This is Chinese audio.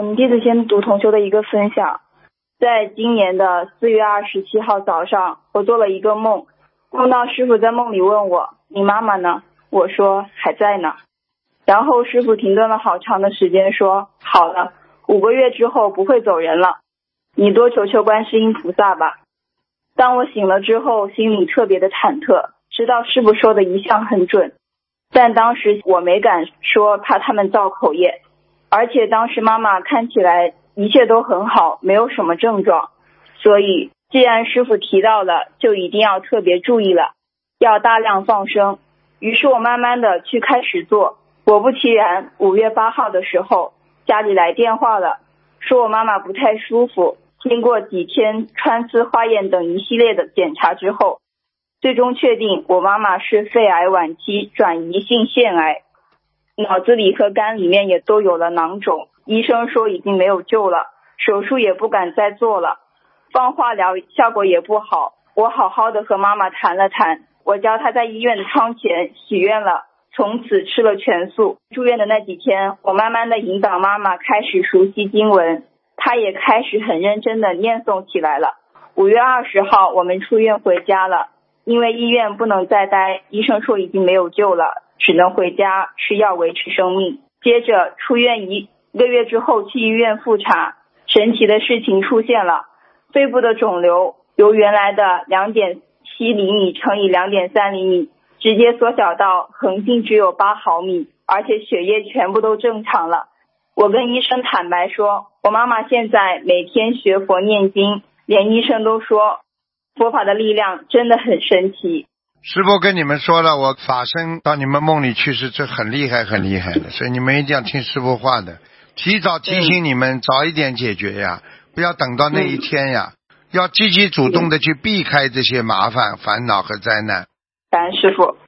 弟子先读同修的一个分享。在今年的4月27号早上，我做了一个梦，梦到师父在梦里问我，你妈妈呢？我说还在呢。然后师父停顿了好长的时间，说好了，5个月之后不会走人了，你多求求观世音菩萨吧。当我醒了之后，心里特别的忐忑，知道师父说的一向很准，但当时我没敢说，怕他们造口业，而且当时妈妈看起来一切都很好，没有什么症状，所以既然师父提到了，就一定要特别注意了，要大量放生。于是我慢慢的去开始做，果不其然，5月8号的时候，家里来电话了，说我妈妈不太舒服，经过几天穿刺化验等一系列的检查之后，最终确定我妈妈是肺癌晚期转移性腺癌，脑子里和肝里面也都有了囊肿，医生说已经没有救了，手术也不敢再做了，放化疗效果也不好。我好好的和妈妈谈了谈，我教她在医院的窗前许愿了，从此吃了全素。住院的那几天，我慢慢的引导妈妈开始熟悉经文，她也开始很认真的念诵起来了。5月20号我们出院回家了，因为医院不能再待，医生说已经没有救了，只能回家吃药维持生命。接着出院1个月之后去医院复查，神奇的事情出现了，肺部的肿瘤由原来的2.7厘米乘以2.3厘米直接缩小到横径只有8毫米，而且血液全部都正常了。我跟医生坦白说，我妈妈现在每天学佛念经，连医生都说佛法的力量真的很神奇。 师父跟你们说了，我法身到你们梦里去是这很厉害很厉害的，所以你们一定要听师父话的，提早提醒你们早一点解决呀，不要等到那一天呀，要积极主动的去避开这些麻烦烦恼和灾难。 感恩师父。